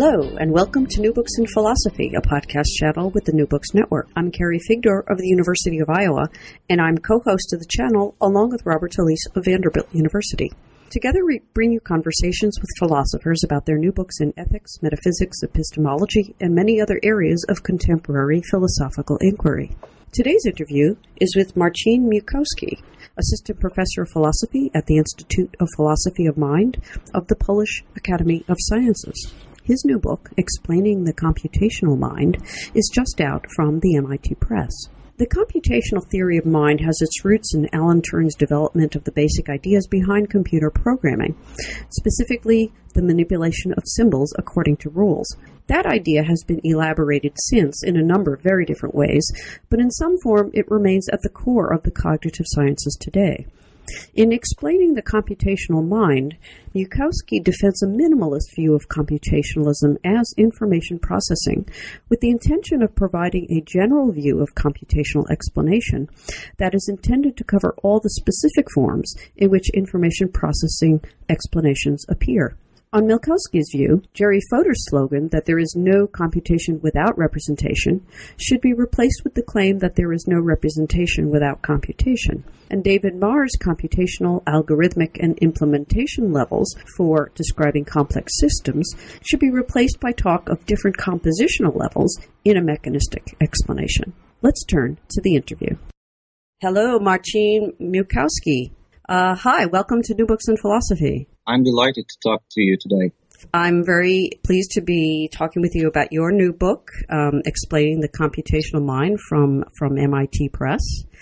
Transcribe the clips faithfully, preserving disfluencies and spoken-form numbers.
Hello, and welcome to New Books in Philosophy, a podcast channel with the New Books Network. I'm Carrie Figdor of the University of Iowa, and I'm co-host of the channel along with Robert Talisse of Vanderbilt University. Together, we bring you conversations with philosophers about their new books in ethics, metaphysics, epistemology, and many other areas of contemporary philosophical inquiry. Today's interview is with Marcin Miłkowski, Assistant Professor of Philosophy at the Institute of Philosophy of Mind of the Polish Academy of Sciences. His new book, Explaining the Computational Mind, is just out from the M I T Press. The computational theory of mind has its roots in Alan Turing's development of the basic ideas behind computer programming, specifically the manipulation of symbols according to rules. That idea has been elaborated since in a number of very different ways, but in some form it remains at the core of the cognitive sciences today. In explaining the computational mind, Miłkowski defends a minimalist view of computationalism as information processing, with the intention of providing a general view of computational explanation that is intended to cover all the specific forms in which information processing explanations appear. On Miłkowski's view, Jerry Fodor's slogan that there is no computation without representation should be replaced with the claim that there is no representation without computation. And David Marr's computational, algorithmic, and implementation levels for describing complex systems should be replaced by talk of different compositional levels in a mechanistic explanation. Let's turn to the interview. Hello, Marcin Miłkowski. Uh, hi, welcome to New Books in Philosophy. I'm delighted to talk to you today. I'm very pleased to be talking with you about your new book, um, Explaining the Computational Mind from, from M I T Press.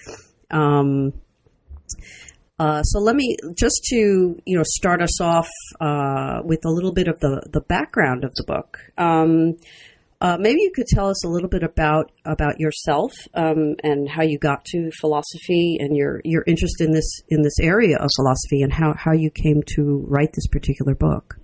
Um, uh, so let me, just to, you know, start us off uh, with a little bit of the, the background of the book. Um, Uh, maybe you could tell us a little bit about about yourself um, and how you got to philosophy and your, your interest in this in this area of philosophy and how, how you came to write this particular book.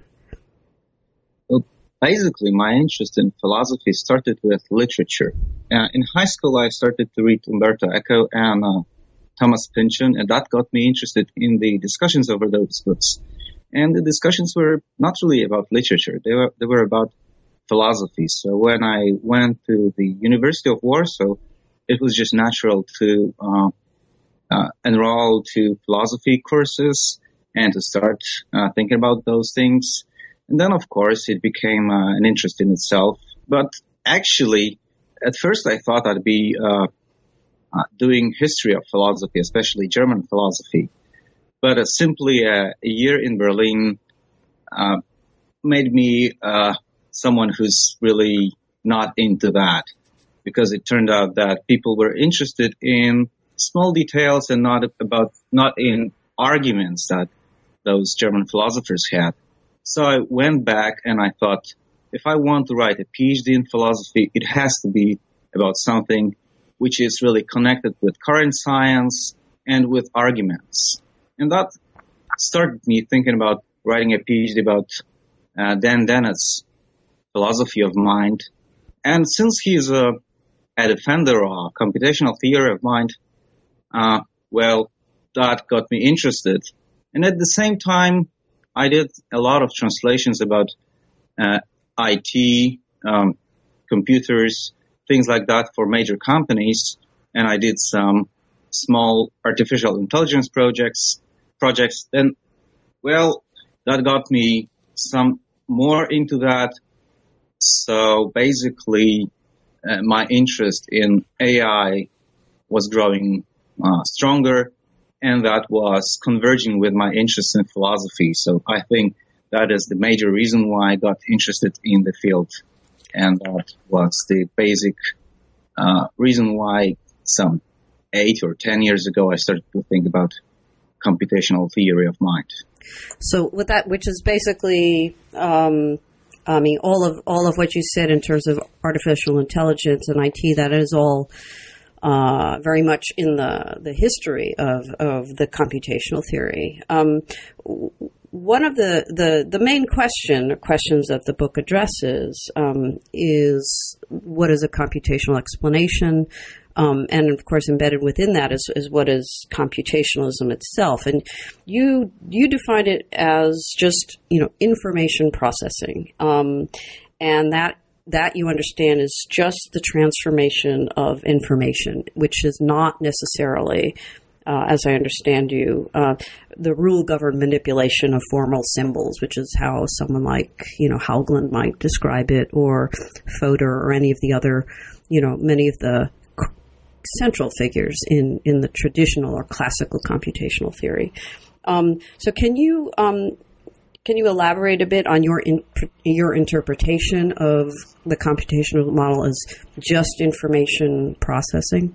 Well, basically, my interest in philosophy started with literature. Uh, in high school, I started to read Umberto Eco and uh, Thomas Pynchon, and that got me interested in the discussions over those books. And the discussions were not really about literature; they were they were about philosophy. So when I went to the University of Warsaw, it was just natural to uh, uh, enroll to philosophy courses and to start uh, thinking about those things. And then, of course, it became uh, an interest in itself. But actually, at first I thought I'd be uh, uh, doing history of philosophy, especially German philosophy. But uh, simply uh, a year in Berlin uh, made me uh, someone who's really not into that, because it turned out that people were interested in small details and not about not in arguments that those German philosophers had. So I went back and I thought, if I want to write a PhD in philosophy, it has to be about something which is really connected with current science and with arguments. And that started me thinking about writing a PhD about uh, Dan Dennett's philosophy of mind. And since he's a, a defender of computational theory of mind, uh, well, that got me interested. And at the same time, I did a lot of translations about uh, I T, um, computers, things like that for major companies. And I did some small artificial intelligence projects, projects. And, well, that got me some more into that. So basically, uh, my interest in A I was growing uh, stronger, and that was converging with my interest in philosophy. So I think that is the major reason why I got interested in the field, and that was the basic uh, reason why some eight or ten years ago I started to think about computational theory of mind. So with that, which is basically um I mean, all of all of what you said in terms of artificial intelligence and I T, that is all uh, very much in the, the history of, of the computational theory. Um, one of the, the, the main question or questions that the book addresses um, is what is a computational explanation? Um, and of course, embedded within that is, is what is computationalism itself. And you you define it as just, you know, information processing. Um, and that that you understand is just the transformation of information, which is not necessarily, uh, as I understand you, uh, the rule-governed manipulation of formal symbols, which is how someone like, you know, Haugland might describe it, or Fodor, or any of the other, you know, many of the central figures in, in the traditional or classical computational theory. Um, so can you um, can you elaborate a bit on your in, your interpretation of the computational model as just information processing?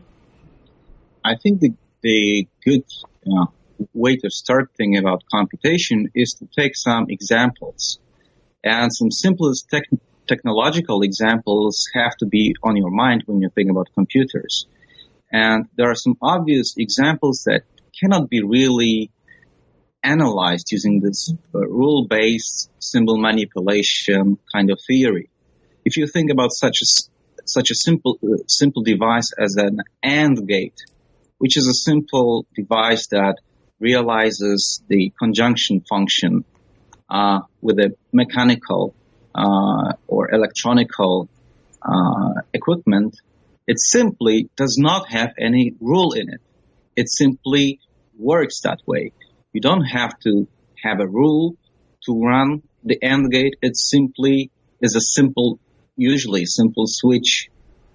I think the the good uh, way to start thinking about computation is to take some examples, and some simplest tech- technological examples have to be on your mind when you think about computers. And there are some obvious examples that cannot be really analyzed using this uh, rule-based symbol manipulation kind of theory. If you think about such a such a simple uh, simple device as an AND gate, which is a simple device that realizes the conjunction function uh, with a mechanical uh, or electronical uh, equipment, it simply does not have any rule in it. It simply works that way. You don't have to have a rule to run the AND gate. It simply is a simple, usually simple switch.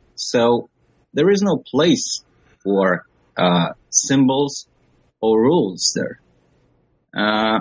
So there is no place for uh, symbols or rules there. Uh,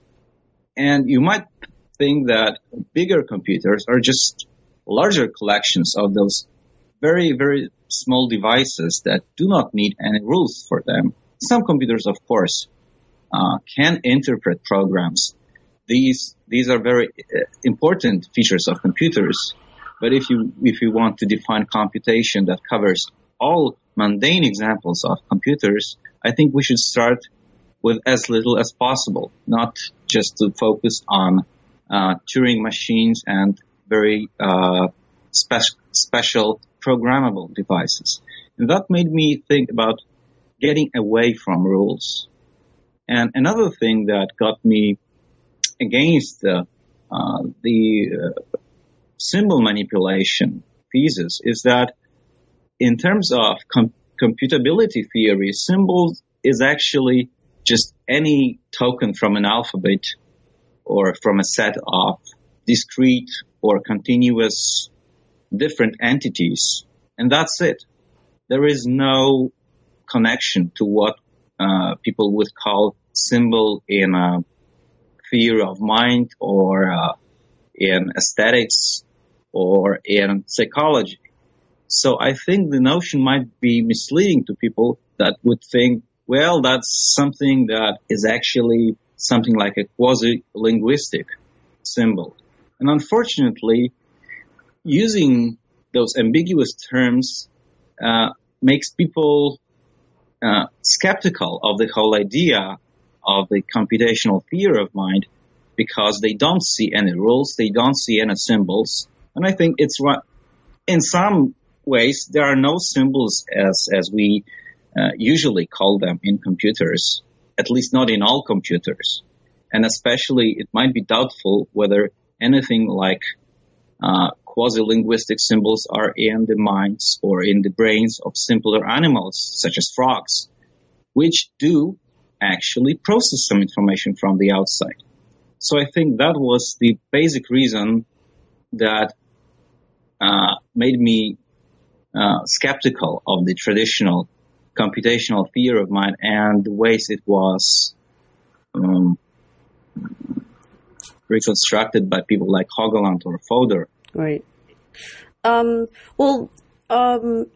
and you might think that bigger computers are just larger collections of those very, very small devices that do not need any rules for them. Some computers, of course, uh, can interpret programs. These these are very uh, important features of computers. But if you if you want to define computation that covers all mundane examples of computers, I think we should start with as little as possible, not just to focus on uh, Turing machines and very uh, spe- special programmable devices. And that made me think about getting away from rules. And another thing that got me against uh, uh, the uh, symbol manipulation thesis is that in terms of com- computability theory, symbols is actually just any token from an alphabet or from a set of discrete or continuous different entities, and that's it. There is no connection to what uh, people would call symbol in a theory of mind or uh, in aesthetics or in psychology. So I think the notion might be misleading to people that would think, well, that's something that is actually something like a quasi-linguistic symbol. And unfortunately, using those ambiguous terms uh, makes people uh, skeptical of the whole idea of the computational theory of mind because they don't see any rules, they don't see any symbols. And I think it's right. In some ways, there are no symbols as, as we uh, usually call them in computers, at least not in all computers. And especially, it might be doubtful whether anything like uh, quasi-linguistic symbols are in the minds or in the brains of simpler animals, such as frogs, which do actually process some information from the outside. So I think that was the basic reason that uh, made me uh, skeptical of the traditional computational theory of mind and the ways it was um, reconstructed by people like Haugland or Fodor. Right. Um, well, um,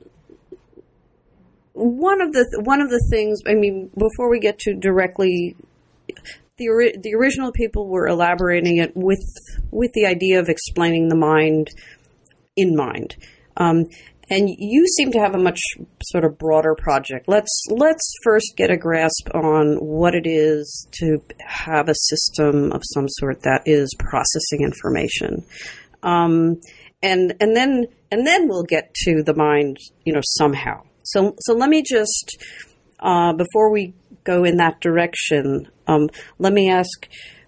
one of the one of the things, I mean, before we get to directly, the ori- the original people were elaborating it with with the idea of explaining the mind in mind. Um, and you seem to have a much sort of broader project. Let's let's first get a grasp on what it is to have a system of some sort that is processing information, um, and and then and then we'll get to the mind, you know, somehow. So so let me just uh, before we go in that direction, um, let me ask,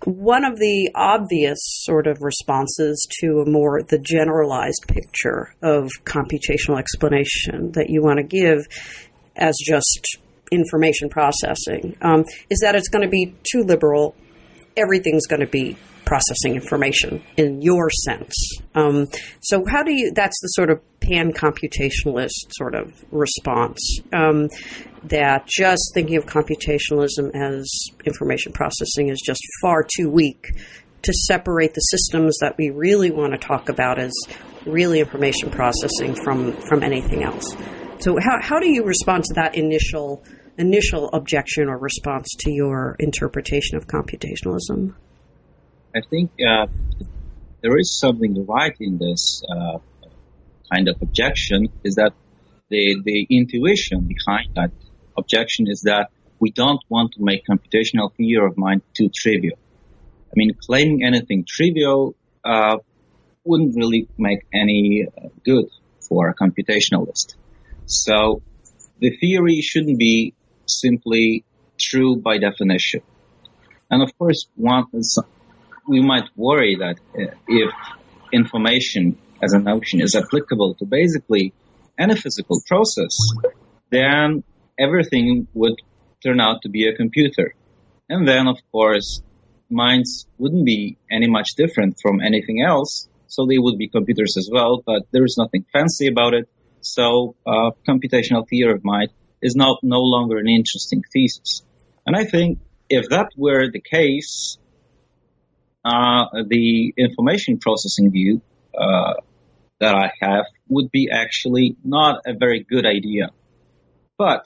one of the obvious sort of responses to a more the generalized picture of computational explanation that you want to give as just information processing um, is that it's going to be too liberal. Everything's going to be processing information in your sense. Um, so how do you, that's the sort of pan-computationalist sort of response, um, that just thinking of computationalism as information processing is just far too weak to separate the systems that we really want to talk about as really information processing from, from anything else. So how, how do you respond to that initial initial objection or response to your interpretation of computationalism? I think uh, there is something right in this uh, kind of objection, is that the, the intuition behind that objection is that we don't want to make computational theory of mind too trivial. I mean, claiming anything trivial uh, wouldn't really make any uh, good for a computationalist. So the theory shouldn't be simply true by definition. And of course, one we might worry that uh, if information as a notion is applicable to basically any physical process, then everything would turn out to be a computer. And then, of course, minds wouldn't be any much different from anything else, so they would be computers as well, but there's nothing fancy about it. So uh, computational theory of mind is not no longer an interesting thesis. And I think if that were the case, uh, the information processing view uh, that I have would be actually not a very good idea. But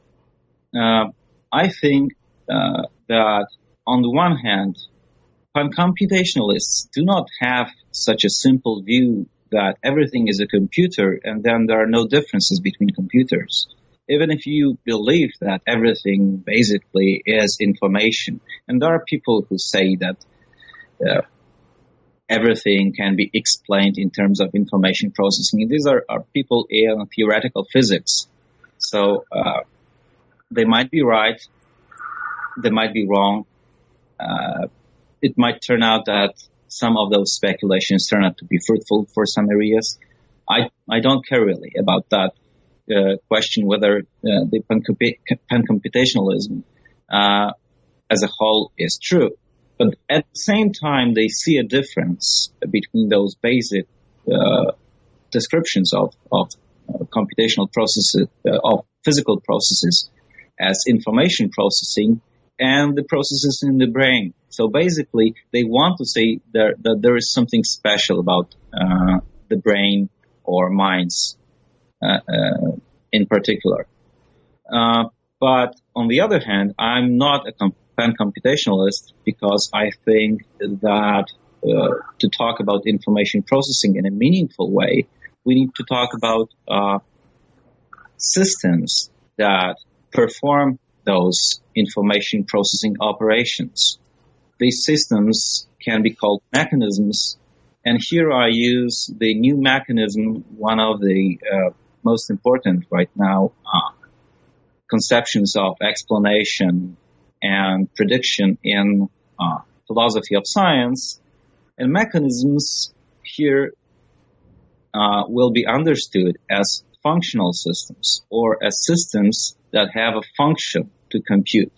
uh, I think uh, that on the one hand, pan-computationalists do not have such a simple view that everything is a computer and then there are no differences between computers. Even if you believe that everything basically is information, and there are people who say that uh, everything can be explained in terms of information processing. And these are, are people in theoretical physics. So uh, they might be right, they might be wrong. Uh, it might turn out that some of those speculations turn out to be fruitful for some areas. I, I don't care really about that uh, question, whether uh, the pan-computationalism uh, as a whole is true. But at the same time, they see a difference between those basic uh, descriptions of, of uh, computational processes, uh, of physical processes as information processing and the processes in the brain. So basically, they want to say there, that there is something special about uh, the brain or minds uh, uh, in particular. Uh, but on the other hand, I'm not a comp- pan-computationalist because I think that uh, to talk about information processing in a meaningful way, we need to talk about uh, systems that perform those information processing operations. These systems can be called mechanisms, and here I use the new mechanism, one of the uh, most important right now, uh, conceptions of explanation and prediction in uh, philosophy of science. And mechanisms here uh, will be understood as functional systems or as systems that have a function to compute.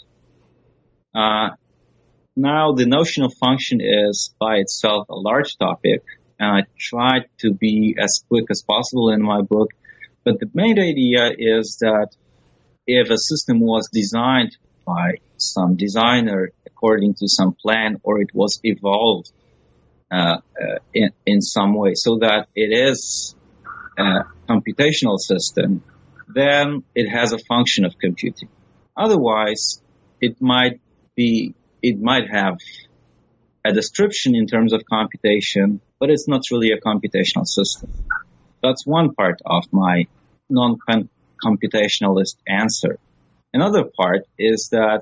Uh, now, the notion of function is by itself a large topic, and I tried to be as quick as possible in my book. But the main idea is that if a system was designed by some designer according to some plan, or it was evolved uh, uh, in, in some way so that it is a computational system, then it has a function of computing. Otherwise, it might be, it might have a description in terms of computation, but it's not really a computational system. That's one part of my non-computationalist answer. Another part is that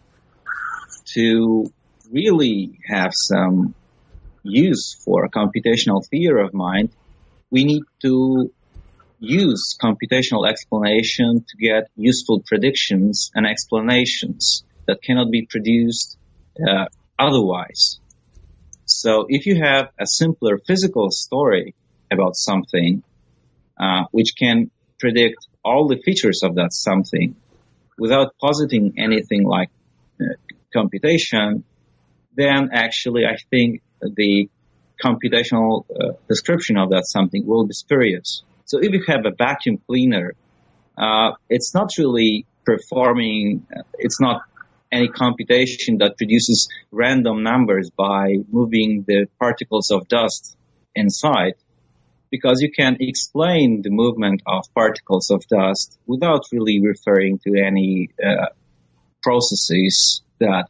to really have some use for a computational theory of mind, we need to use computational explanation to get useful predictions and explanations that cannot be produced uh, otherwise. So if you have a simpler physical story about something, uh, which can predict all the features of that something without positing anything like uh, computation, then actually I think the computational uh, description of that something will be spurious. So if you have a vacuum cleaner, uh, it's not really performing, uh, it's not any computation that produces random numbers by moving the particles of dust inside, because you can explain the movement of particles of dust without really referring to any uh, processes that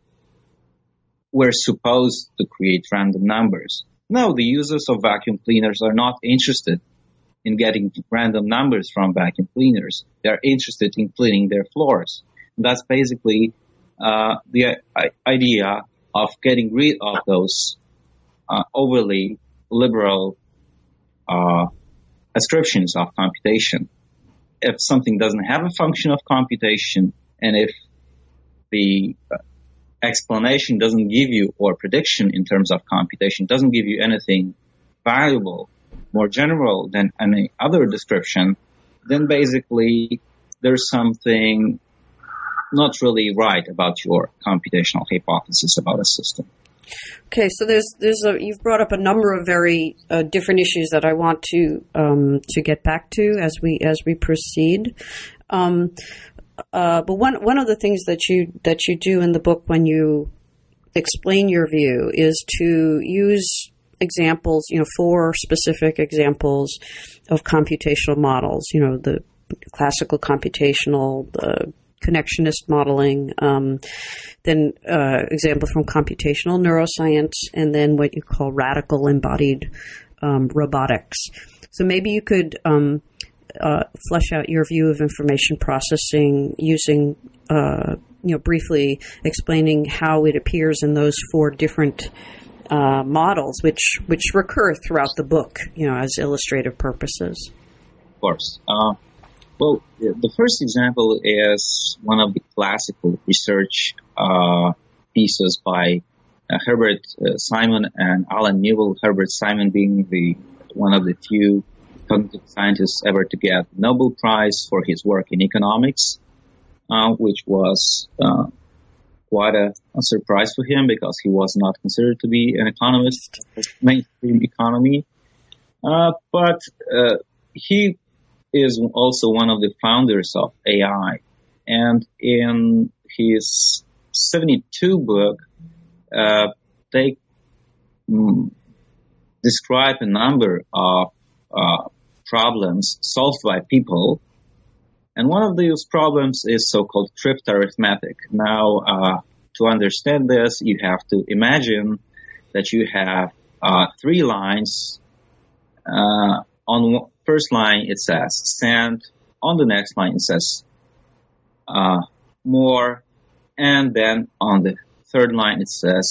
were supposed to create random numbers. No, the users of vacuum cleaners are not interested in getting random numbers from vacuum cleaners. They're interested in cleaning their floors. And that's basically uh, the uh, idea of getting rid of those uh, overly liberal uh, ascriptions of computation. If something doesn't have a function of computation, and if the uh, explanation doesn't give you, or prediction in terms of computation doesn't give you anything valuable, more general than any other description, then basically there's something not really right about your computational hypothesis about a system. Okay, so there's there's a you've brought up a number of very uh, different issues that I want to um, to get back to as we as we proceed. Um, uh, but one one of the things that you that you do in the book when you explain your view is to use examples, you know, four specific examples of computational models. You know, the classical computational, the connectionist modeling, um, then uh, examples from computational neuroscience, and then what you call radical embodied um, robotics. So maybe you could um, uh, flesh out your view of information processing using, uh, you know, briefly explaining how it appears in those four different uh, models, which which recur throughout the book, you know, as illustrative purposes. Of course. Uh Well, the first example is one of the classical research uh, pieces by uh, Herbert uh, Simon and Alan Newell. Herbert Simon being the one of the few cognitive scientists ever to get Nobel Prize for his work in economics, uh, which was uh, quite a, a surprise for him because he was not considered to be an economist, mainstream economy. Uh, but uh, he is also one of the founders of A I. And in his seventy-two book, uh, they mm, describe a number of uh, problems solved by people. And one of those problems is so-called crypt arithmetic. Now, uh, to understand this, you have to imagine that you have uh, three lines. Uh, on one, First line, it says send. On the next line, it says uh, more. And then on the third line, it says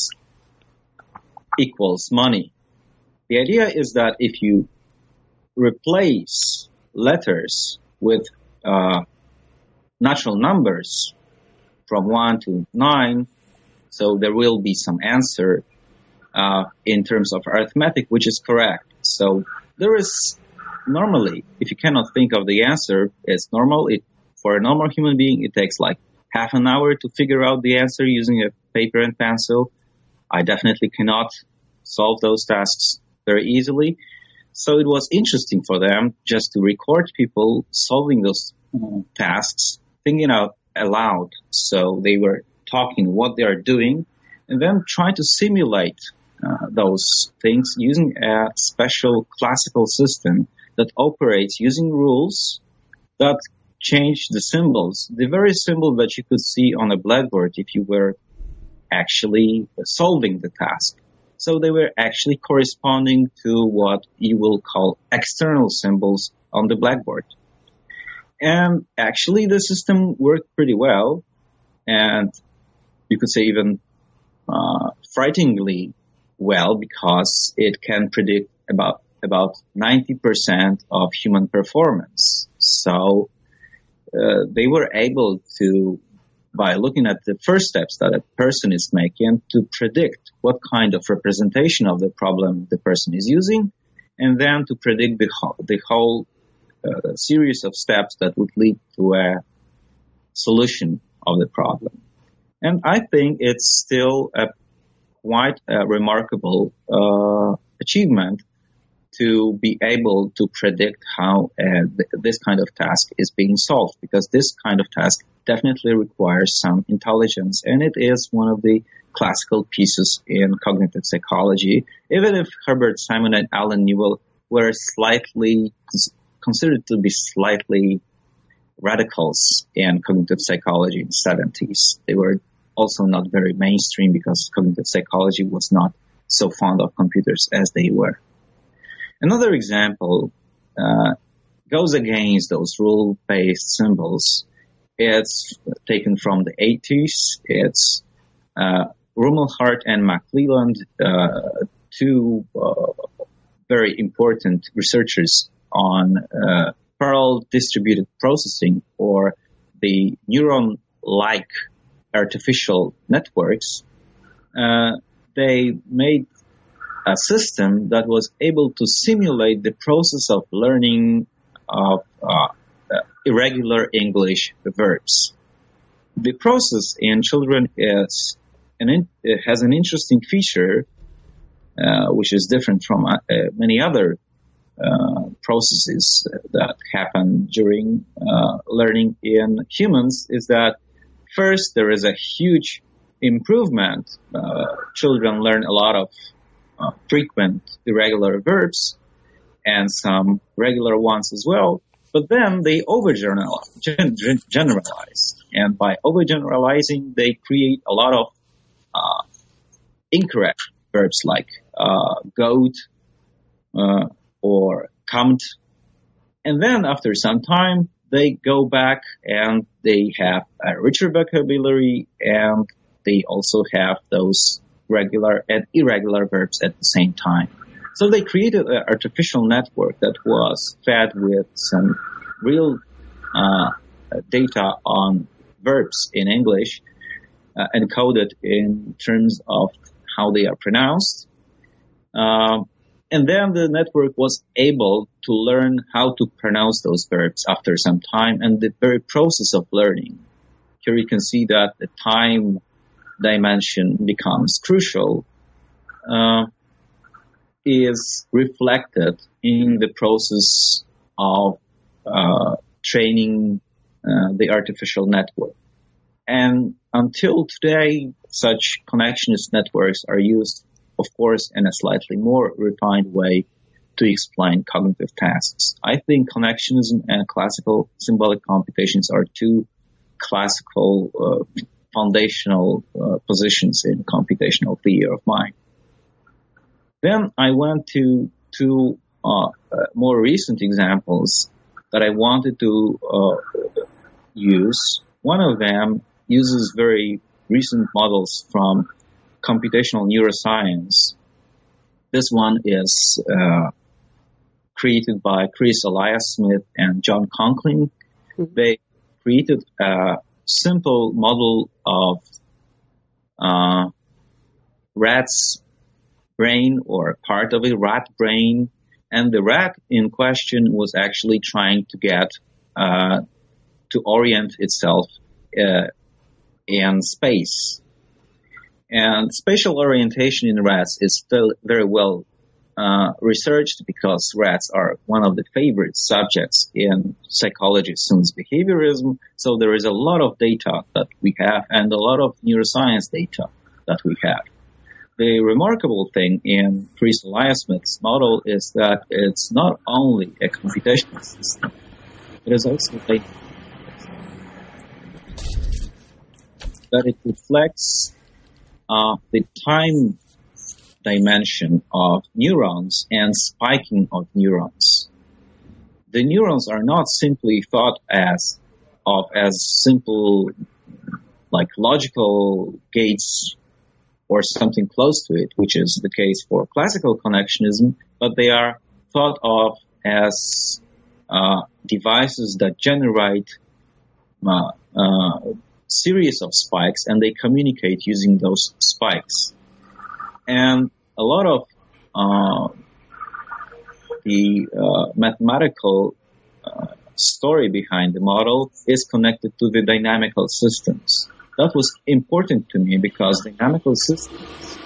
equals money. The idea is that if you replace letters with uh, natural numbers from one to nine, so there will be some answer uh, in terms of arithmetic, which is correct. So there is normally, if you cannot think of the answer, it's normal. It, for a normal human being, it takes like half an hour to figure out the answer using a paper and pencil. I definitely cannot solve those tasks very easily. So it was interesting for them just to record people solving those uh, tasks, thinking out aloud. So they were talking what they are doing, and then trying to simulate uh, those things using a special classical system that operates using rules that change the symbols, the very symbol that you could see on a blackboard if you were actually solving the task. So they were actually corresponding to what you will call external symbols on the blackboard. And actually the system worked pretty well, and you could say even uh, frighteningly well, because it can predict about about ninety percent of human performance. So uh, they were able to by looking at the first steps that a person is making to predict what kind of representation of the problem the person is using, and then to predict the whole, the whole uh, series of steps that would lead to a solution of the problem. And I think it's still a quite a remarkable uh, achievement to be able to predict how uh, th- this kind of task is being solved, because this kind of task definitely requires some intelligence, and it is one of the classical pieces in cognitive psychology, even if Herbert Simon and Alan Newell were slightly considered to be slightly radicals in cognitive psychology in the seventies. They were also not very mainstream because cognitive psychology was not so fond of computers as they were. Another example uh, goes against those rule-based symbols. It's taken from the eighties. It's uh, Rumelhart and McClelland, uh, two uh, very important researchers on uh, parallel distributed processing, or the neuron-like artificial networks. Uh, they made a system that was able to simulate the process of learning of uh, irregular English verbs. The process in children is an in, it has an interesting feature, uh, which is different from uh, many other uh, processes that happen during uh, learning in humans, is that first there is a huge improvement. Uh, children learn a lot of uh, frequent irregular verbs and some regular ones as well. But then they overgeneralize, gen- generalize, and by overgeneralizing, they create a lot of uh, incorrect verbs like uh, goat uh, or kommt. And then after some time, they go back and they have a richer vocabulary, and they also have those regular and irregular verbs at the same time. So they created an artificial network that was fed with some real uh, data on verbs in English, uh, encoded in terms of how they are pronounced. Um, and then the network was able to learn how to pronounce those verbs after some time, and the very process of learning. Here you can see that the time dimension becomes crucial. Uh, is reflected in the process of uh, training uh, the artificial network. And until today, such connectionist networks are used, of course, in a slightly more refined way to explain cognitive tasks. I think connectionism and classical symbolic computations are two classical uh, foundational uh, positions in computational theory of mind. Then I went to two uh, uh, more recent examples that I wanted to uh, use. One of them uses very recent models from computational neuroscience. This one is uh, created by Chris Elias-Smith and John Conklin. Mm-hmm. They created a simple model of uh, rats' brain, or part of a rat brain, and the rat in question was actually trying to get uh, to orient itself uh, in space. And spatial orientation in rats is still very well uh, researched, because rats are one of the favorite subjects in psychology since behaviorism. So there is a lot of data that we have, and a lot of neuroscience data that we have. The remarkable thing in Chris Elias-Smith's model is that it's not only a computational system, it is also a that it reflects uh, the time dimension of neurons and spiking of neurons. The neurons are not simply thought as of as simple, like logical gates or something close to it, which is the case for classical connectionism, but they are thought of as uh, devices that generate uh, uh, series of spikes, and they communicate using those spikes. And a lot of uh, the uh, mathematical uh, story behind the model is connected to the dynamical systems. That was important to me because dynamical systems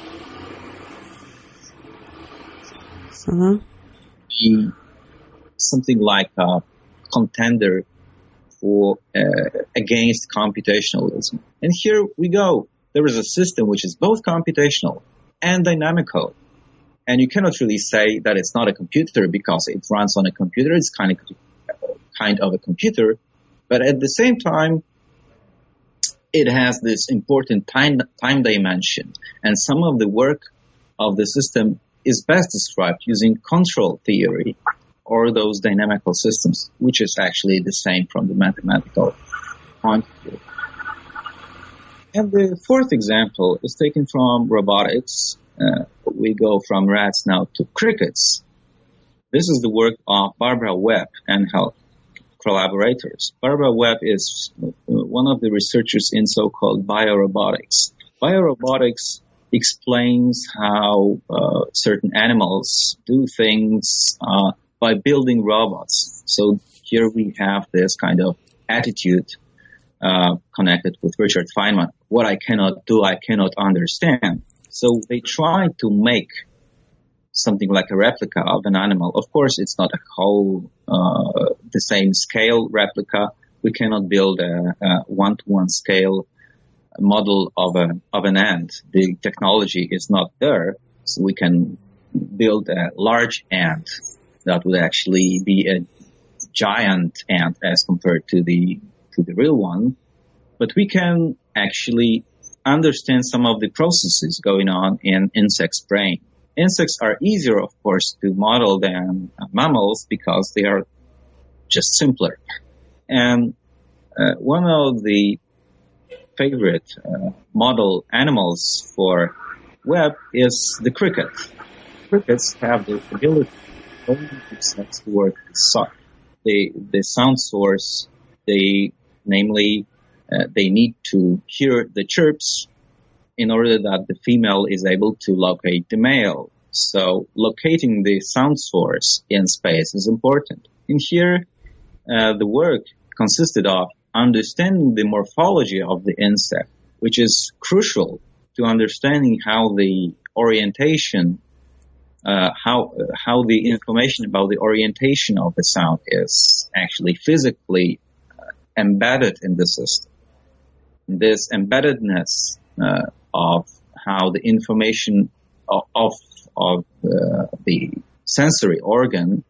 uh-huh. be something like a contender for uh, against computationalism. And here we go. There is a system which is both computational and dynamical. And you cannot really say that it's not a computer because it runs on a computer. It's kind of kind of a computer. But at the same time, it has this important time time dimension. And some of the work of the system is best described using control theory or those dynamical systems, which is actually the same from the mathematical point of view. And the fourth example is taken from robotics. Uh, we go from rats now to crickets. This is the work of Barbara Webb and her collaborators. Barbara Webb is one of the researchers in so-called biorobotics. Biorobotics explains how uh, certain animals do things uh, by building robots. So here we have this kind of attitude uh, connected with Richard Feynman. What I cannot do, I cannot understand. So they try to make something like a replica of an animal. Of course, it's not a whole, uh, the same scale replica. We cannot build a, a one-to-one scale model of a, of an ant. The technology is not there. So we can build a large ant that would actually be a giant ant as compared to the, to the real one. But we can actually understand some of the processes going on in insects' brain. Insects are easier, of course, to model than uh, mammals because they are just simpler. And uh, one of the favorite uh, model animals for Webb is the cricket. Crickets have the ability to work with the, the sound source. They, namely, uh, they need to hear the chirps in order that the female is able to locate the male. So locating the sound source in space is important. In here, uh, the work consisted of understanding the morphology of the insect, which is crucial to understanding how the orientation, uh, how uh, how the information about the orientation of the sound is actually physically uh, embedded in the system. This embeddedness uh, of how the information of of, of uh, the sensory organ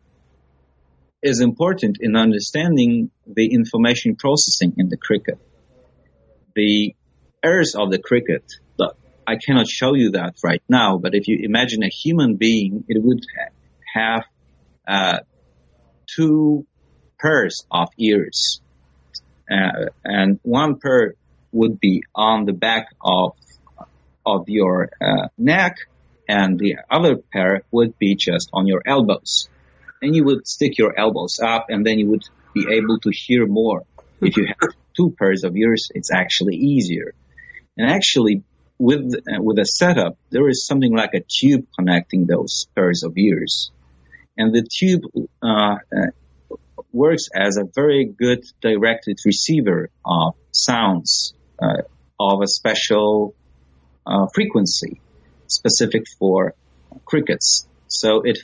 is important in understanding the information processing in the cricket. The ears of the cricket, I cannot show you that right now, but if you imagine a human being, it would have uh, two pairs of ears. Uh, and one pair would be on the back of of your uh, neck, and the other pair would be just on your elbows. And you would stick your elbows up, and then you would be able to hear more. If you have two pairs of ears, it's actually easier. And actually, with uh, with a setup, there is something like a tube connecting those pairs of ears. And the tube uh, uh, works as a very good directed receiver of sounds uh, of a special uh, frequency, specific for crickets. So it,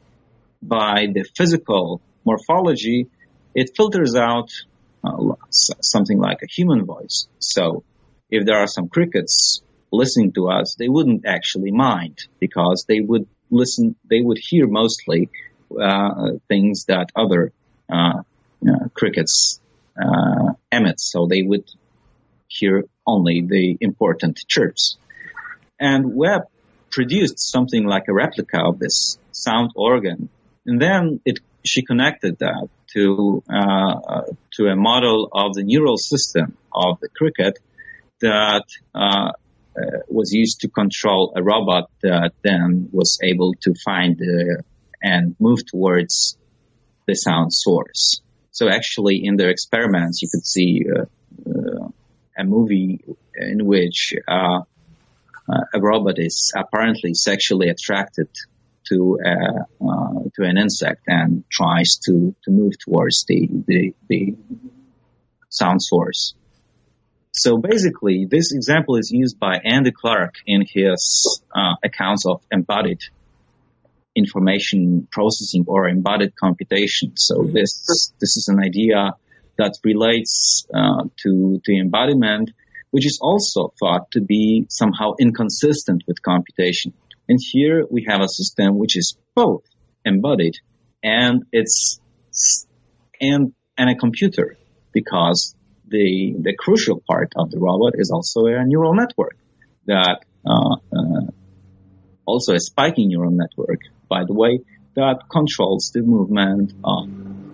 by the physical morphology, it filters out uh, something like a human voice. So if there are some crickets listening to us, they wouldn't actually mind because they would listen, they would hear mostly uh, things that other uh, uh, crickets uh, emit. So they would hear only the important chirps. And Webb produced something like a replica of this sound organ. And then it, she connected that to, uh, to a model of the neural system of the cricket that, uh, uh, was used to control a robot that then was able to find uh, and move towards the sound source. So actually in their experiments, you could see, uh, uh, a movie in which uh, uh, a robot is apparently sexually attracted to uh, uh, to an insect and tries to, to move towards the, the the sound source. So basically, this example is used by Andy Clark in his uh, accounts of embodied information processing or embodied computation. So this this is an idea that relates uh, to the embodiment, which is also thought to be somehow inconsistent with computation. And here we have a system which is both embodied and it's and and a computer, because the the crucial part of the robot is also a neural network that uh, uh, also a spiking neural network, by the way, that controls the movement of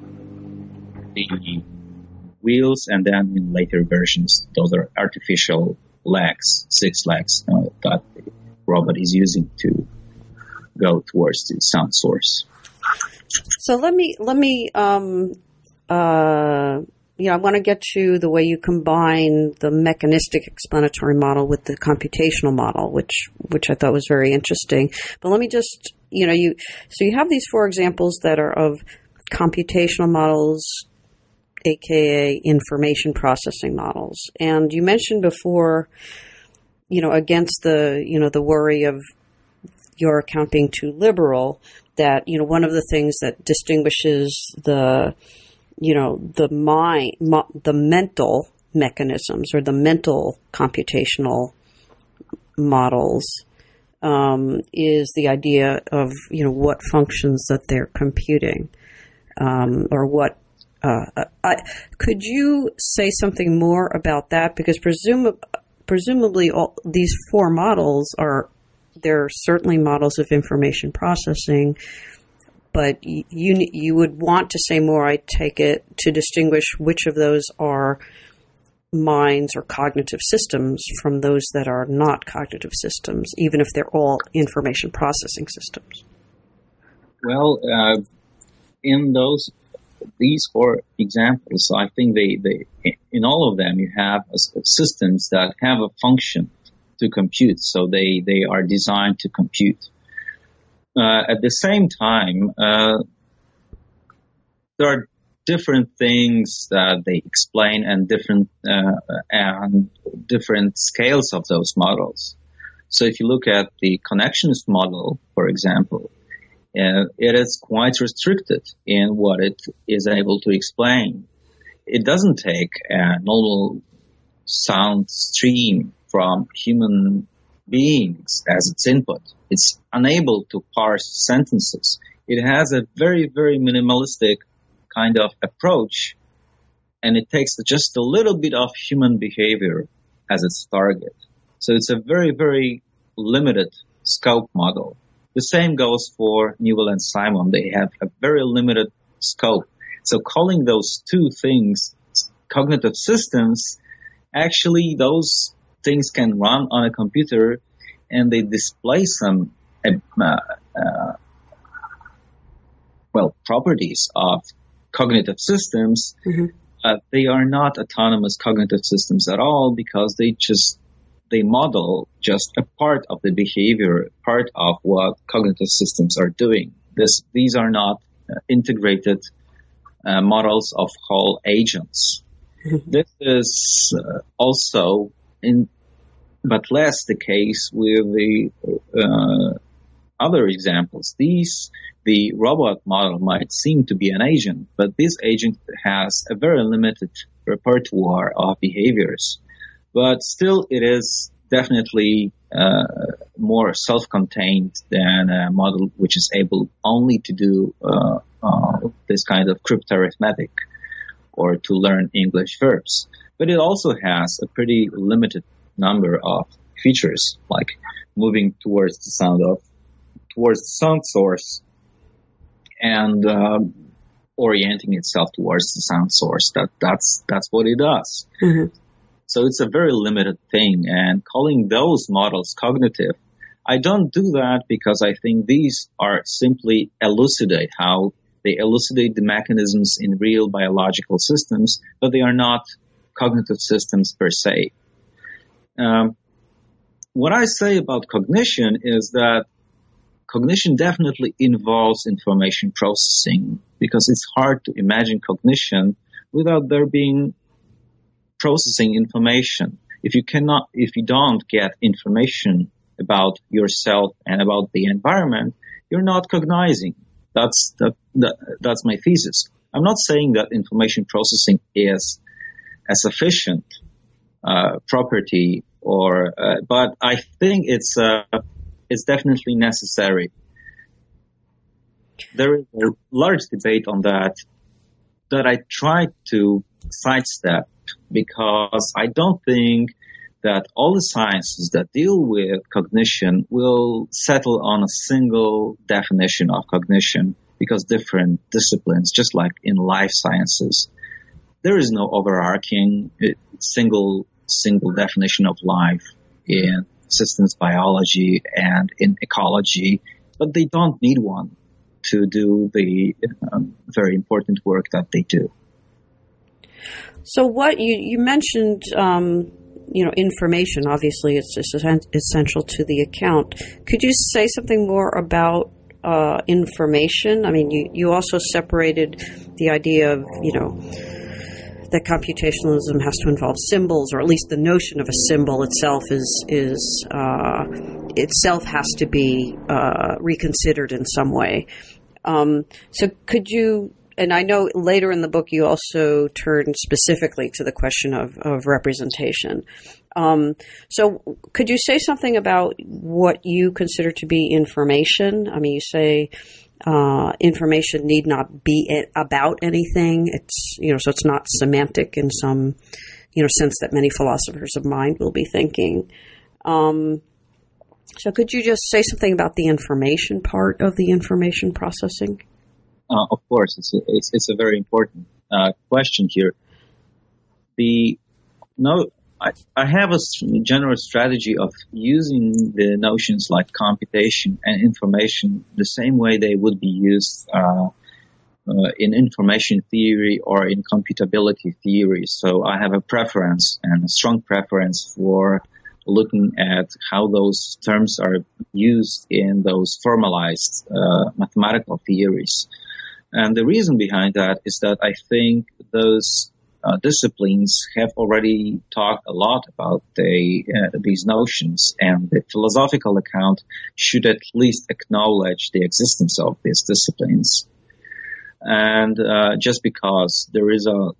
the wheels, and then in later versions, those are artificial legs, six legs uh, that the robot is using to go towards the sound source. So let me let me um, uh, you know I want to get to the way you combine the mechanistic explanatory model with the computational model, which which I thought was very interesting. But let me just you know you so you have these four examples that are of computational models, aka information processing models, and you mentioned before, you know, against the you know the worry of your account being too liberal, that, you know, one of the things that distinguishes the, you know, the mind, mo- the mental mechanisms or the mental computational models um, is the idea of, you know, what functions that they're computing um, or what. Uh, I, could you say something more about that? Because presum- presumably all these four models are, they're certainly models of information processing, but you you would want to say more, I take it, to distinguish which of those are minds or cognitive systems from those that are not cognitive systems, even if they're all information processing systems. Well, uh, in those these four examples, I think they, they in all of them you have a, systems that have a function to compute, so they, they are designed to compute. Uh, at the same time, uh, there are different things that they explain and different uh, and different scales of those models. So if you look at the connectionist model, for example, uh, it is quite restricted in what it is able to explain. It doesn't take a normal sound stream from human beings as its input. It's unable to parse sentences. It has a very, very minimalistic kind of approach, and it takes just a little bit of human behavior as its target. So it's a very, very limited scope model. The same goes for Newell and Simon. They have a very limited scope. So calling those two things cognitive systems, actually those things can run on a computer and they display some uh, uh, well properties of cognitive systems. Mm-hmm. Uh, they are not autonomous cognitive systems at all, because they just they model just a part of the behavior, part of what cognitive systems are doing. This these are not uh, integrated uh, models of whole agents. Mm-hmm. This is uh, also in but less the case with the uh, other examples. These, the robot model might seem to be an agent, but this agent has a very limited repertoire of behaviors. But still, it is definitely uh, more self-contained than a model which is able only to do uh, uh, this kind of cryptarithmetic or to learn English verbs. But it also has a pretty limited number of features, like moving towards the sound of towards the sound source and um, orienting itself towards the sound source. That that's that's what it does. Mm-hmm. So it's a very limited thing, and calling those models cognitive, I don't do that because I think these are simply elucidate how they elucidate the mechanisms in real biological systems, but they are not cognitive systems per se. Um, what I say about cognition is that cognition definitely involves information processing, because it's hard to imagine cognition without there being processing information. If you cannot, if you don't get information about yourself and about the environment, you're not cognizing. That's the, the, that's my thesis. I'm not saying that information processing is a sufficient uh, property, or uh, but I think it's uh, it's definitely necessary. There is a large debate on that that I try to sidestep, because I don't think that all the sciences that deal with cognition will settle on a single definition of cognition, because different disciplines, just like in life sciences, there is no overarching single single definition of life in systems biology and in ecology, but they don't need one to do the um, very important work that they do. So what you, you mentioned, um, you know, information, obviously it's, it's essential to the account. Could you say something more about uh, information? I mean, you, you also separated the idea of, you know, that computationalism has to involve symbols, or at least the notion of a symbol itself is, is uh, itself has to be uh, reconsidered in some way. Um, so could you, and I know later in the book you also turn specifically to the question of, of representation. Um, so could you say something about what you consider to be information? I mean, you say uh, information need not be it about anything. It's, you know, so it's not semantic in some, you know, sense that many philosophers of mind will be thinking. Um, so could you just say something about the information part of the information processing? Uh, of course, it's a, it's, it's a very important uh, question here. The no, I, I have a general strategy of using the notions like computation and information the same way they would be used uh, uh, in information theory or in computability theory. So I have a preference and a strong preference for looking at how those terms are used in those formalized uh, mathematical theories. And the reason behind that is that I think those uh, disciplines have already talked a lot about the, uh, these notions, and the philosophical account should at least acknowledge the existence of these disciplines. And uh, just because there is a, a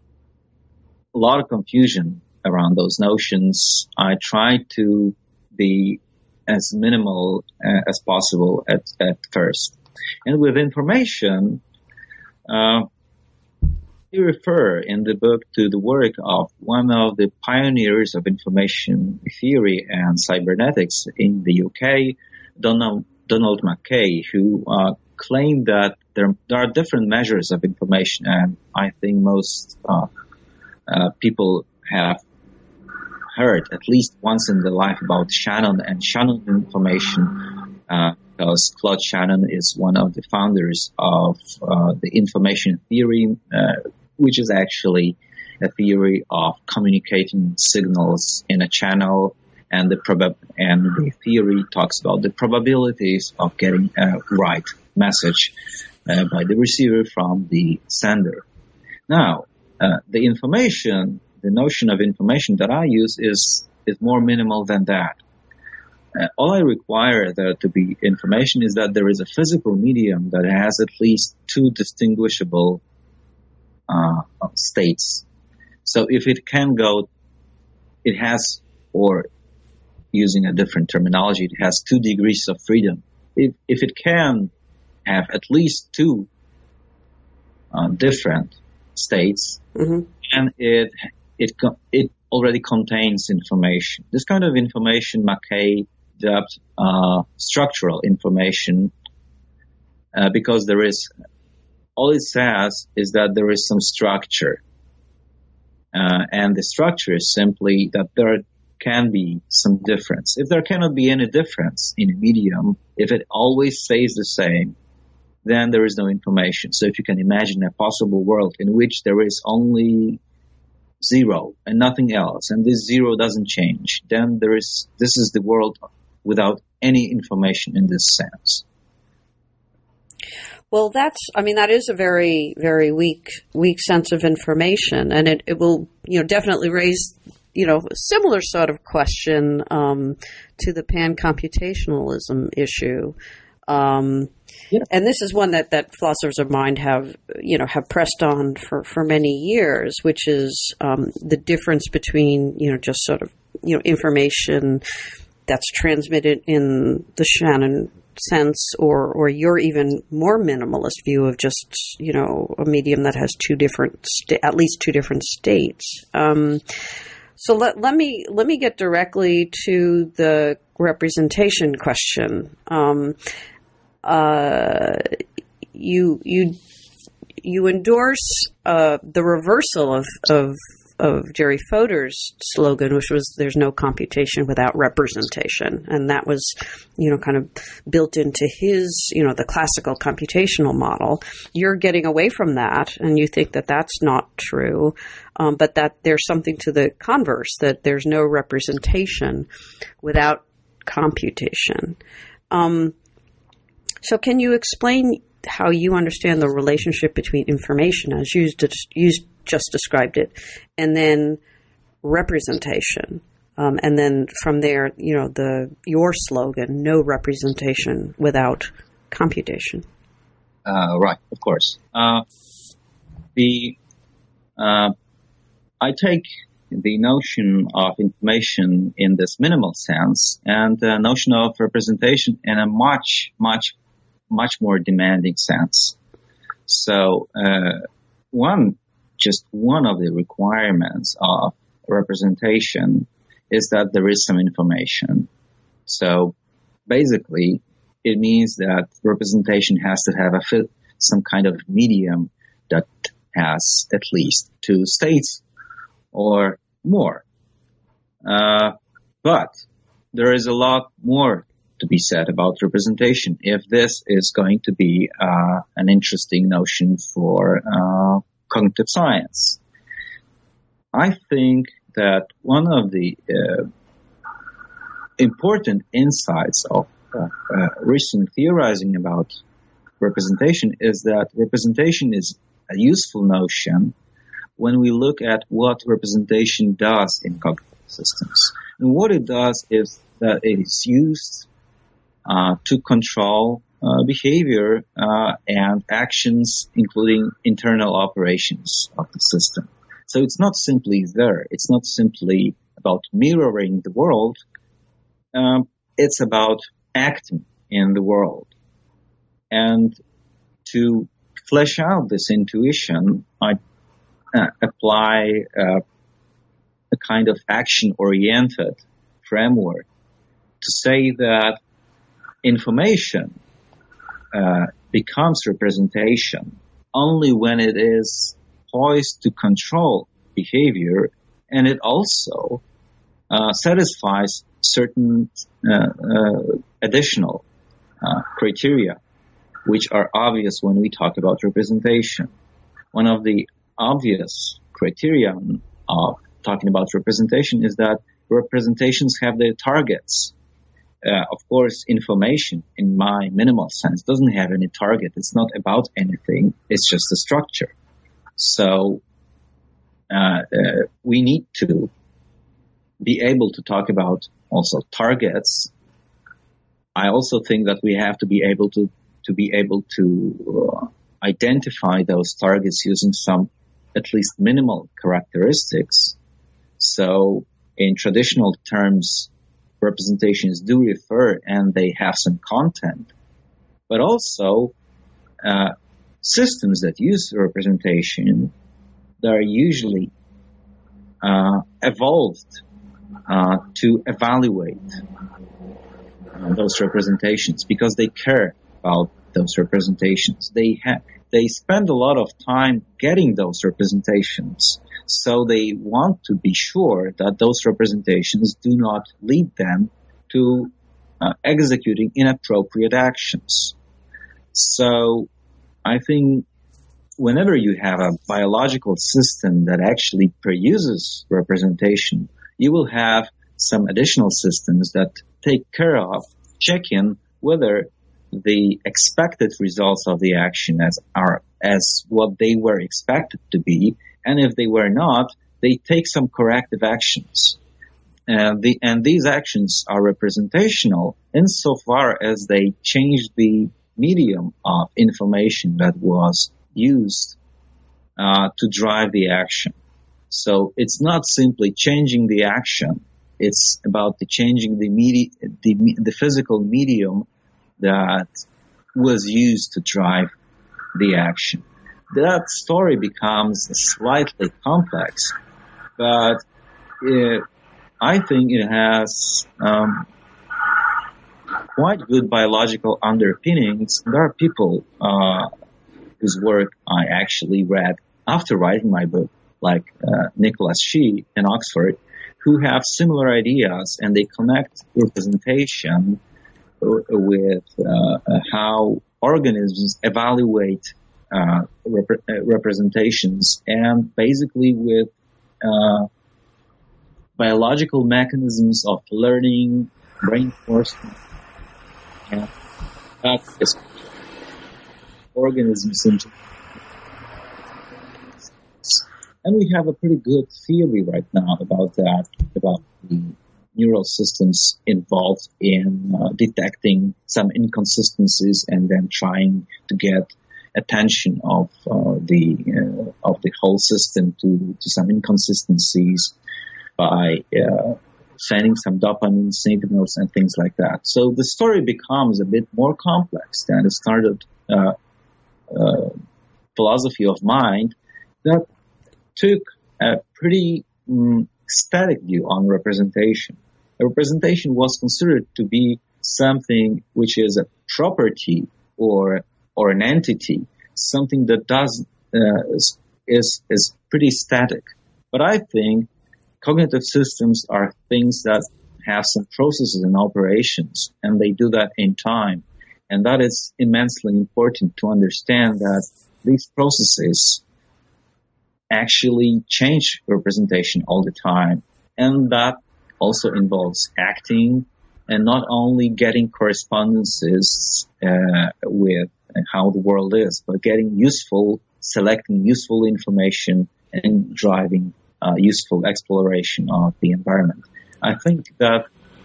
lot of confusion around those notions, I try to be as minimal uh, as possible at, at first. And with information, uh, we refer in the book to the work of one of the pioneers of information theory and cybernetics in the U K, Donald, Donald Mackay, who uh, claimed that there, there are different measures of information, and I think most uh, uh, people have heard at least once in their life about Shannon and Shannon information, uh, because Claude Shannon is one of the founders of uh, the information theory, uh, which is actually a theory of communicating signals in a channel, and the prob- and the theory talks about the probabilities of getting a right message uh, by the receiver from the sender. Now, uh, the information, the notion of information that I use is is more minimal than that. Uh, all I require there to be information is that there is a physical medium that has at least two distinguishable uh, states. So if it can go, it has, or using a different terminology, it has two degrees of freedom. If, if it can have at least two uh, different states, mm-hmm. and it it it already contains information. This kind of information, Mackay dubbed uh, structural information, uh, because there is, all it says is that there is some structure. Uh, and the structure is simply that there can be some difference. If there cannot be any difference in a medium, if it always stays the same, then there is no information. So if you can imagine a possible world in which there is only zero and nothing else, and this zero doesn't change, then there is this is the world without any information in this sense. Well, that's, I mean, that is a very, very weak, weak sense of information, and it, it will, you know, definitely raise, you know, a similar sort of question um, to the pan-computationalism issue. Um, yeah. And this is one that, that philosophers of mind have, you know, have pressed on for, for many years, which is um, the difference between, you know, just sort of, you know, information that's transmitted in the Shannon sense, or or your even more minimalist view of just, you know, a medium that has two different, sta- at least two different states. Um, so let let me let me get directly to the representation question. Um, uh, you you you endorse uh, the reversal of of. of Jerry Fodor's slogan, which was "There's no computation without representation," and that was, you know, kind of built into his, you know, the classical computational model. You're getting away from that, and you think that that's not true, um, but that there's something to the converse, that there's no representation without computation. Um, so, can you explain how you understand the relationship between information, as you used just described it, and then representation, um, and then from there, you know, the your slogan, "No representation without computation." Uh, right, of course. Uh, the uh, I take the notion of information in this minimal sense, and the notion of representation in a much, much, much more demanding sense. So, uh, one. Just one of the requirements of representation is that there is some information. So basically, it means that representation has to have a fit, some kind of medium that has at least two states or more. Uh, but there is a lot more to be said about representation if this is going to be uh, an interesting notion for uh cognitive science. I think that one of the uh, important insights of uh, uh, recent theorizing about representation is that representation is a useful notion when we look at what representation does in cognitive systems. And what it does is that it is used uh, to control Uh, behavior uh, and actions, including internal operations of the system. So it's not simply there. It's not simply about mirroring the world. Um, it's about acting in the world. And to flesh out this intuition, I uh, apply uh, a kind of action-oriented framework to say that information Uh, becomes representation only when it is poised to control behavior, and it also uh, satisfies certain uh, uh, additional uh, criteria, which are obvious when we talk about representation. One of the obvious criteria of talking about representation is that representations have their targets. Uh, of course, information, in my minimal sense, doesn't have any target. It's not about anything. It's just a structure. So uh, uh, we need to be able to talk about also targets. I also think that we have to be able to to be able to uh, identify those targets using some at least minimal characteristics. So in traditional terms, representations do refer and they have some content, but also uh, systems that use representation, they're usually uh, evolved uh, to evaluate uh, those representations because they care about those representations. They ha- they spend a lot of time getting those representations. So they want to be sure that those representations do not lead them to uh, executing inappropriate actions. So I think whenever you have a biological system that actually produces representation, you will have some additional systems that take care of checking whether the expected results of the action as are as what they were expected to be, and if they were not, they take some corrective actions. And the and these actions are representational insofar as they change the medium of information that was used uh, to drive the action. So it's not simply changing the action; it's about the changing the medi- the, the physical medium that was used to drive the action. That story becomes slightly complex, but it, I think it has um, quite good biological underpinnings. There are people uh, whose work I actually read after writing my book, like uh, Nicholas Shee in Oxford, who have similar ideas, and they connect representation with uh, how organisms evaluate uh, rep- representations, and basically with uh, biological mechanisms of learning, reinforcement, and that is organisms. And we have a pretty good theory right now about that, about the neural systems involved in uh, detecting some inconsistencies and then trying to get attention of uh, the uh, of the whole system to, to some inconsistencies by uh, sending some dopamine signals and things like that. So the story becomes a bit more complex than the standard uh, uh, philosophy of mind that took a pretty um, static view on representation. A representation was considered to be something which is a property or or an entity, something that does uh, is is pretty static. But I think cognitive systems are things that have some processes and operations, and they do that in time. And that is immensely important to understand that these processes actually change representation all the time. And that also involves acting and not only getting correspondences uh, with how the world is, but getting useful, selecting useful information and driving uh, useful exploration of the environment. I think that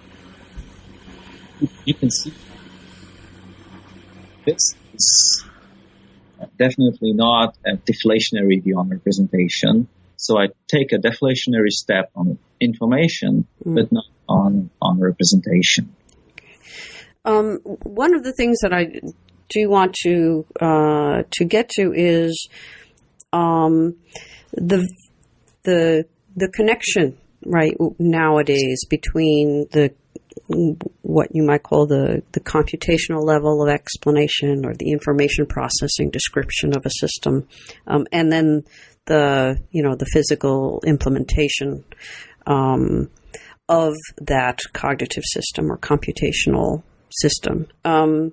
you can see this is definitely not a deflationary view on representation. So I take a deflationary step on information, mm. but not on, on representation. Um, one of the things that I do want to uh, to get to is um, the the the connection, right, nowadays between the what you might call the, the computational level of explanation or the information processing description of a system, um, and then the you know the physical implementation um, of that cognitive system or computational system. Um,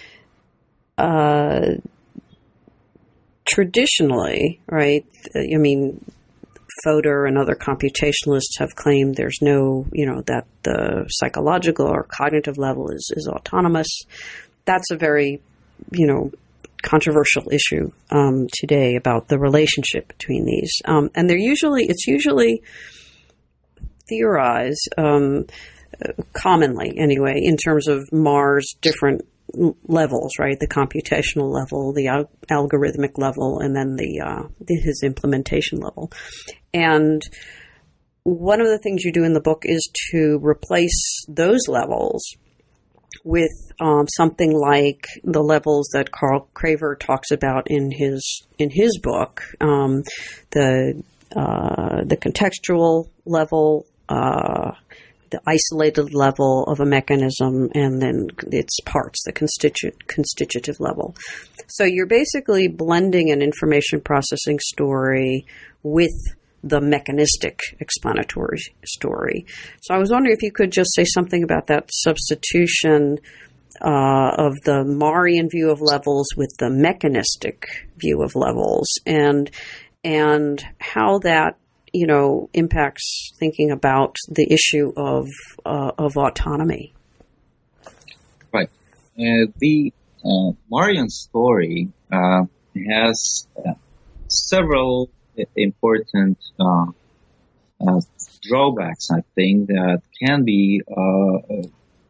uh, traditionally, right? I mean, Fodor and other computationalists have claimed there's no, you know, that the psychological or cognitive level is, is autonomous. That's a very, you know, controversial issue um, today about the relationship between these. Um, and they're usually, it's usually theorized, um, commonly anyway, in terms of Marr's different levels, right? The computational level, the al- algorithmic level, and then the, uh, the his implementation level. And one of the things you do in the book is to replace those levels with um, something like the levels that Carl Craver talks about in his in his book, um, the uh, the contextual level, uh, the isolated level of a mechanism, and then its parts, the constituent constitutive level. So you're basically blending an information processing story with the mechanistic explanatory story. So I was wondering if you could just say something about that substitution uh, of the Marian view of levels with the mechanistic view of levels, and and how that, you know, impacts thinking about the issue of uh, of autonomy. Right. Uh, the uh, Marian story uh, has uh, several important uh, uh, drawbacks, I think, that can be, uh,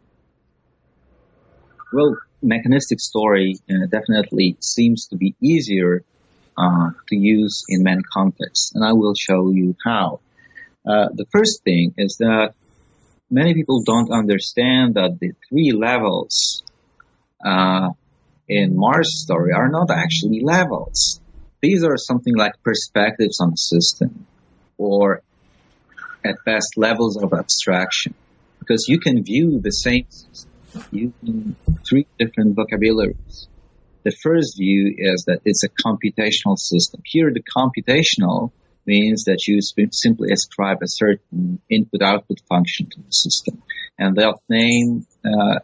well, mechanistic story uh, definitely seems to be easier uh, to use in many contexts, and I will show you how. Uh, the first thing is that many people don't understand that the three levels uh, in Mars story are not actually levels. These are something like perspectives on the system, or at best levels of abstraction, because you can view the same system using three different vocabularies. The first view is that it's a computational system. Here, the computational means that you simply ascribe a certain input-output function to the system. And that name uh,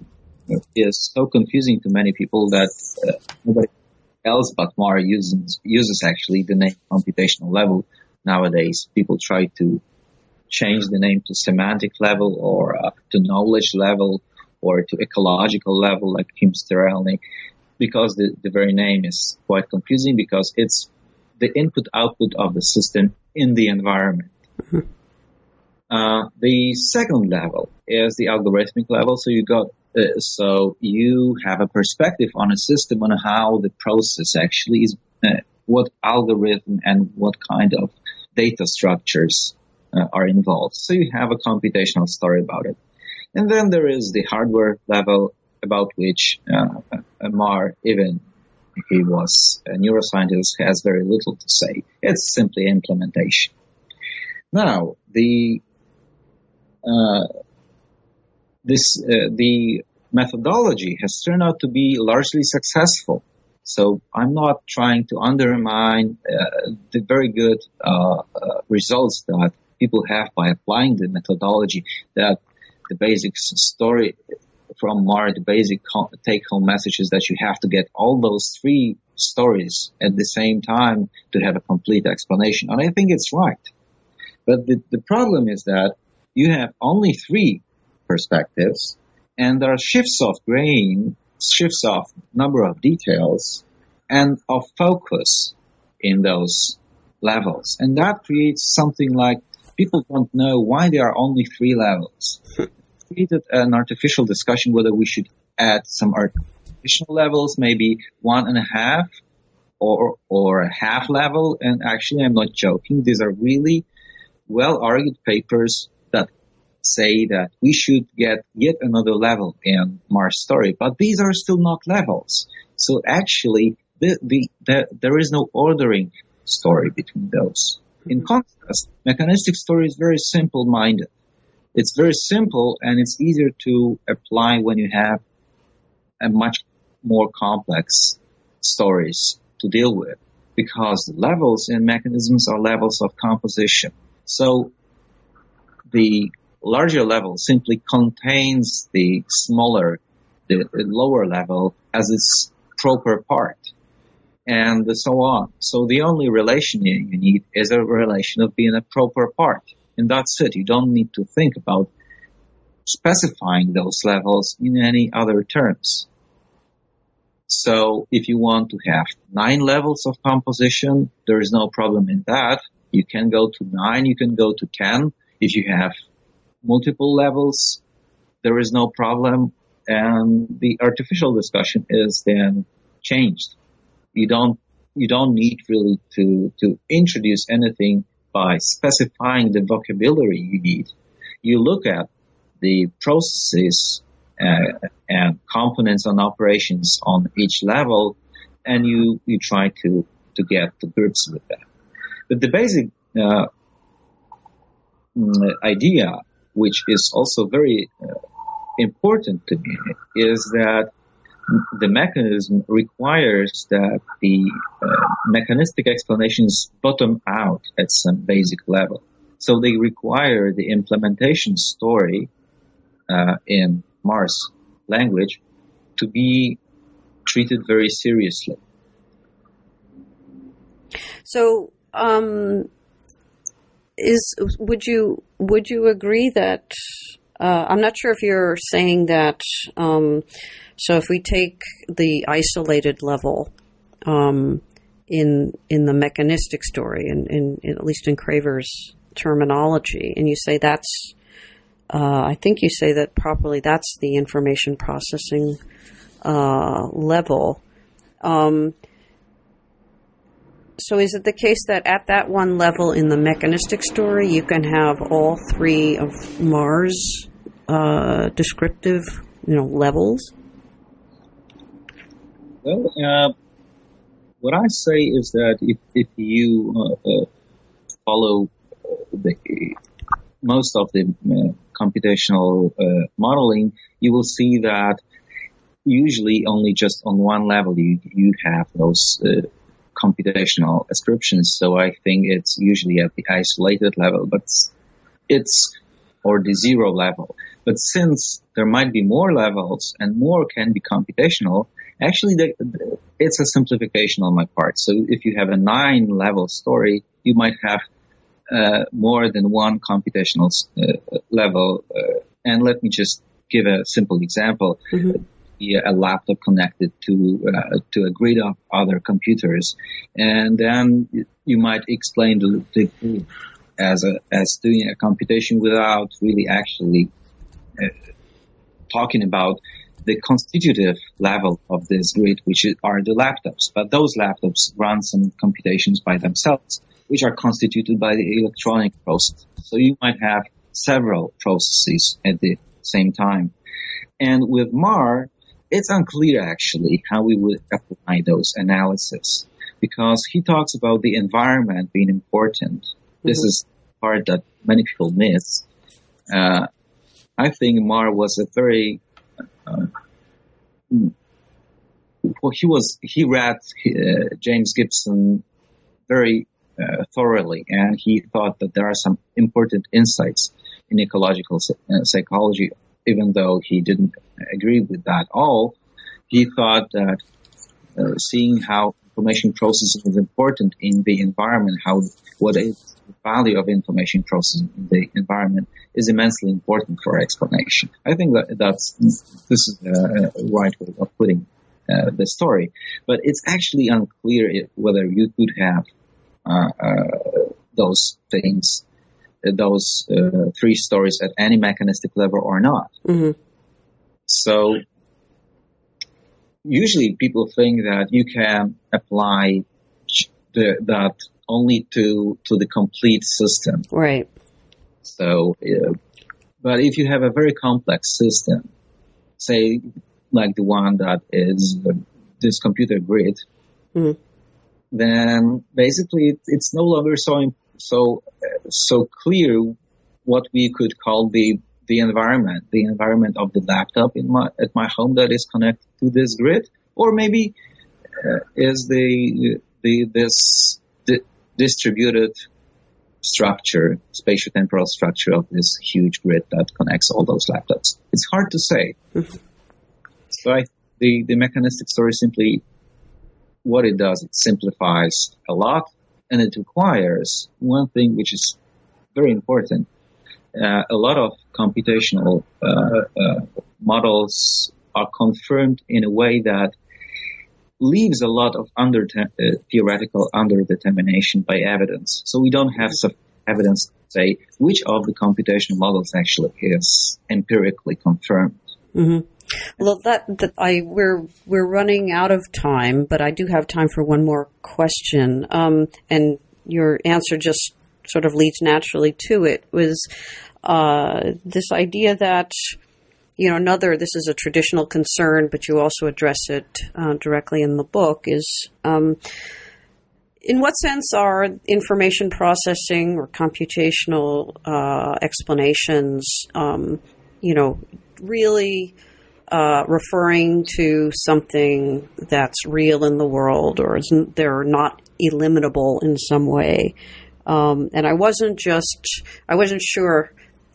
is so confusing to many people that uh, nobody else but Mar uses, uses actually the name computational level. Nowadays, people try to change the name to semantic level, or uh, to knowledge level, or to ecological level, like Kim Sterelny, because the, the very name is quite confusing, because it's the input-output of the system in the environment. Mm-hmm. Uh, the second level is the algorithmic level. So you got, uh, so you have a perspective on a system on how the process actually is, uh, what algorithm and what kind of data structures uh, are involved. So you have a computational story about it. And then there is the hardware level, about which uh, Mar, even if he was a neuroscientist, has very little to say. It's simply implementation. Now, the uh, this uh, the methodology has turned out to be largely successful. So I'm not trying to undermine uh, the very good uh, uh, results that people have by applying the methodology, that the basic story from Mar, the basic take-home message is that you have to get all those three stories at the same time to have a complete explanation. And I think it's right. But the, the problem is that you have only three perspectives, and there are shifts of grain, shifts of number of details, and of focus in those levels. And that creates something like people don't know why there are only three levels. Created an artificial discussion whether we should add some additional levels, maybe one and a half or or a half level. And actually, I'm not joking. These are really well-argued papers that say that we should get yet another level in Mars story, but these are still not levels. So actually, the, the, the, there is no ordering story between those. In contrast, mechanistic story is very simple-minded. It's very simple, and it's easier to apply when you have a much more complex stories to deal with, because the levels in mechanisms are levels of composition. So the larger level simply contains the smaller, the, the lower level as its proper part, and so on. So the only relation you need is a relation of being a proper part. And that's it. You don't need to think about specifying those levels in any other terms. So if you want to have nine levels of composition, there is no problem in that. You can go to nine, you can go to ten. If you have multiple levels, there is no problem. And the artificial discussion is then changed. You don't, you don't need really to, to introduce anything by specifying the vocabulary you need. You look at the processes uh, and components and operations on each level, and you, you try to, to get to grips with that. But the basic uh, idea, which is also very uh, important to me, is that the mechanism requires that the uh, mechanistic explanations bottom out at some basic level. So they require the implementation story uh, in Mars language to be treated very seriously. So, um, is would you would you agree that uh, I'm not sure if you're saying that? Um, so, if we take the isolated level um, in in the mechanistic story, and in, in, at least in Craver's terminology, and you say that's, uh, I think you say that properly. That's the information processing uh, level. Um, So is it the case that at that one level in the mechanistic story, you can have all three of Mar's uh, descriptive, you know, levels? Well, uh, what I say is that if, if you uh, uh, follow the, most of the uh, computational uh, modeling, you will see that usually only just on one level you you have those uh, computational ascriptions. So I think it's usually at the isolated level, but it's, or the zero level. But since there might be more levels and more can be computational, actually the, it's a simplification on my part. So if you have a nine level story, you might have uh, more than one computational uh, level. Uh, and let me just give a simple example. Mm-hmm. A laptop connected to uh, to a grid of other computers, and then you might explain the, the as a as doing a computation without really actually uh, talking about the constitutive level of this grid, which are the laptops. But those laptops run some computations by themselves, which are constituted by the electronic process. So you might have several processes at the same time, and with Mar, it's unclear, actually, how we would apply those analyses, because he talks about the environment being important. Mm-hmm. This is the part that many people miss. Uh, I think Mar was a very, uh, well, he was, he read uh, James Gibson very uh, thoroughly, and he thought that there are some important insights in ecological uh, psychology. Even though he didn't agree with that all, he thought that uh, seeing how information processing is important in the environment, how what is the value of information processing in the environment is immensely important for explanation. I think that that's this is a right way of putting uh, the story, but it's actually unclear if, whether you could have uh, uh, those things. those uh, three stories at any mechanistic level or not. Mm-hmm. So usually people think that you can apply the, that only to to the complete system. Right. So, uh, but if you have a very complex system, say like the one that is uh, this computer grid, mm-hmm. then basically it, it's no longer so important. So, uh, so clear what we could call the the environment, the environment of the laptop in my at my home that is connected to this grid, or maybe uh, is the the this di- distributed structure, spatiotemporal structure of this huge grid that connects all those laptops. It's hard to say. So, I, the the mechanistic story simply what it does, it simplifies a lot. And it requires one thing which is very important. Uh, a lot of computational uh, uh, models are confirmed in a way that leaves a lot of under te- uh, theoretical underdetermination by evidence. So we don't have some evidence to say which of the computational models actually is empirically confirmed. Mm-hmm. Well, that, that I we're we're running out of time, but I do have time for one more question. Um, and your answer just sort of leads naturally to it. Was uh, this idea that you know another? This is a traditional concern, but you also address it uh, directly in the book. Is um, in what sense are information processing or computational uh, explanations, um, you know, really Uh, referring to something that's real in the world, or is they're not eliminable in some way. Um, and I wasn't just, I wasn't sure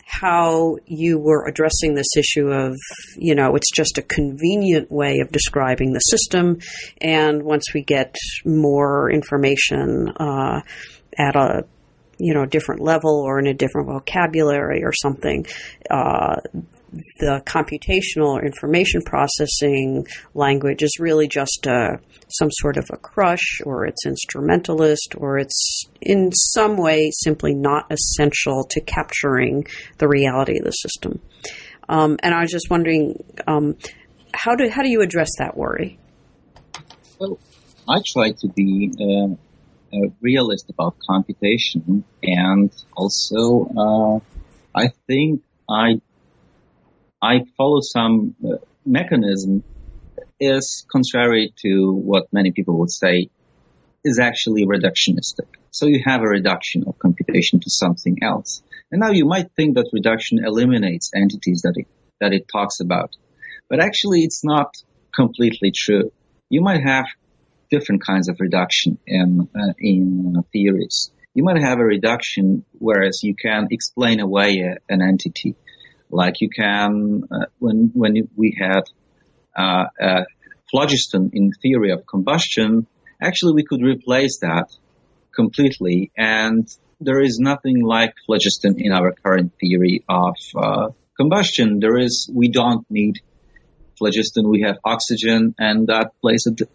how you were addressing this issue of, you know, it's just a convenient way of describing the system, and once we get more information uh, at a, you know, different level or in a different vocabulary or something, uh, the computational or information processing language is really just a, some sort of a crush, or it's instrumentalist, or it's in some way simply not essential to capturing the reality of the system. Um, and I was just wondering, um, how do how do you address that worry? Well, I try to be uh, a realist about computation, and also uh, I think I. I follow some uh, mechanism is contrary to what many people would say is actually reductionistic. So you have a reduction of computation to something else. And now you might think that reduction eliminates entities that it, that it talks about. But actually it's not completely true. You might have different kinds of reduction in, uh, in uh, theories. You might have a reduction whereas you can explain away a, an entity. Like you can, uh, when when we had uh, uh, phlogiston in theory of combustion, actually we could replace that completely, and there is nothing like phlogiston in our current theory of uh, combustion. There is, we don't need phlogiston. We have oxygen, and that plays a,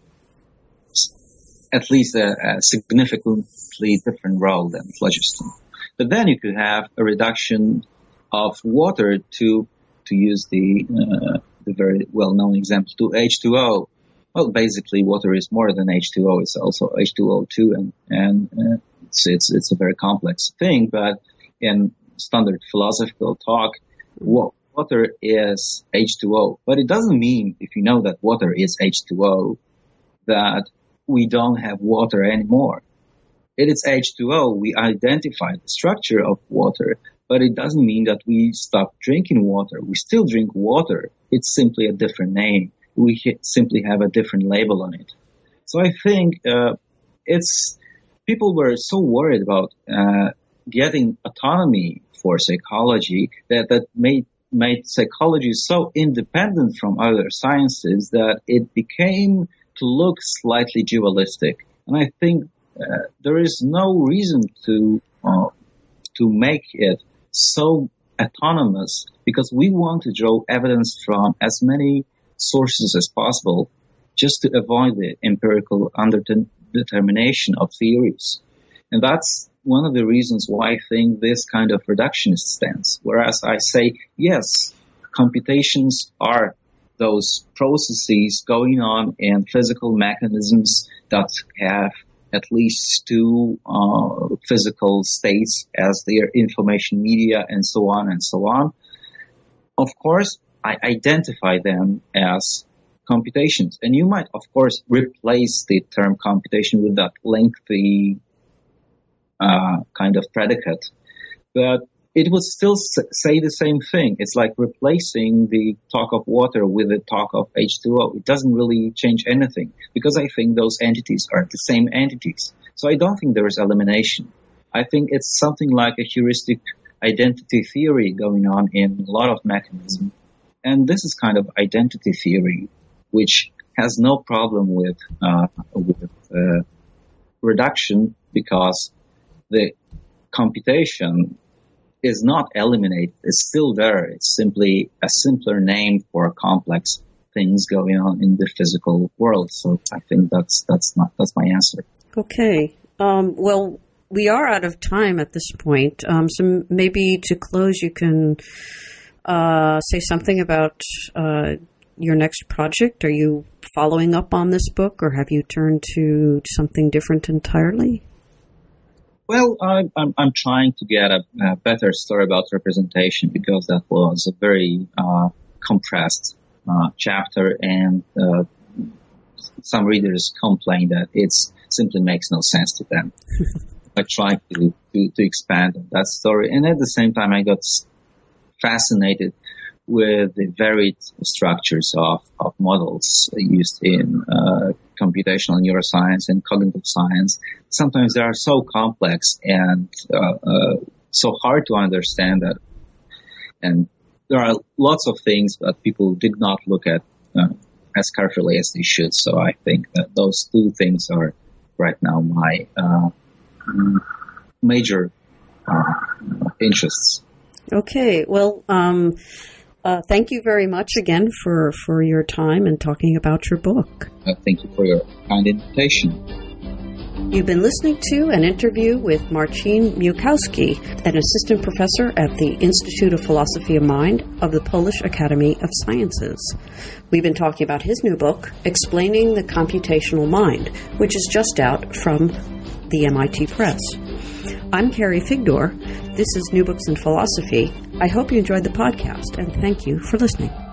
at least a, a significantly different role than phlogiston. But then you could have a reduction of water to to use the uh, the very well-known example to H two O. Well, basically, water is more than H two O. It's also H two O two, and and uh, it's, it's it's a very complex thing. But in standard philosophical talk, wa- water is H two O. But it doesn't mean, if you know that water is H two O, that we don't have water anymore. It is H two O. We identify the structure of water. But it doesn't mean that we stop drinking water. We still drink water. It's simply a different name. We simply have a different label on it. So I think uh, it's people were so worried about uh, getting autonomy for psychology that that made made psychology so independent from other sciences that it became to look slightly dualistic. And I think uh, there is no reason to uh, to make it so autonomous, because we want to draw evidence from as many sources as possible just to avoid the empirical underdetermination of theories. And that's one of the reasons why I think this kind of reductionist stance. Whereas I say, yes, computations are those processes going on in physical mechanisms that have at least two uh, physical states as their information media and so on and so on. Of course, I identify them as computations. And you might, of course, replace the term computation with that lengthy uh, kind of predicate. But it would still say the same thing. It's like replacing the talk of water with the talk of H two O. It doesn't really change anything, because I think those entities are the same entities. So I don't think there is elimination. I think it's something like a heuristic identity theory going on in a lot of mechanisms. And this is kind of identity theory, which has no problem with, uh, with uh, reduction, because the computation is not eliminated. It's still there. It's simply a simpler name for complex things going on in the physical world. So I think that's that's not that's my answer. Okay. Um, well, we are out of time at this point. Um, so maybe to close, you can uh, say something about uh, your next project. Are you following up on this book, or have you turned to something different entirely? Well, I'm, I'm, I'm trying to get a, a better story about representation, because that was a very uh, compressed uh, chapter, and uh, some readers complain that it simply makes no sense to them. I tried to, to, to expand on that story, and at the same time I got fascinated with the varied structures of, of models used in uh, computational neuroscience and cognitive science. Sometimes they are so complex and uh, uh, so hard to understand that And there are lots of things that people did not look at uh, as carefully as they should. So I think that those two things are right now my uh, major uh, interests. Okay. Well, um, uh, thank you very much again for, for your time and talking about your book. Uh, thank you for your kind invitation. You've been listening to an interview with Marcin Miłkowski, an assistant professor at the Institute of Philosophy of Mind of the Polish Academy of Sciences. We've been talking about his new book, Explaining the Computational Mind, which is just out from the M I T Press. I'm Carrie Figdor. This is New Books in Philosophy. I hope you enjoyed the podcast, and thank you for listening.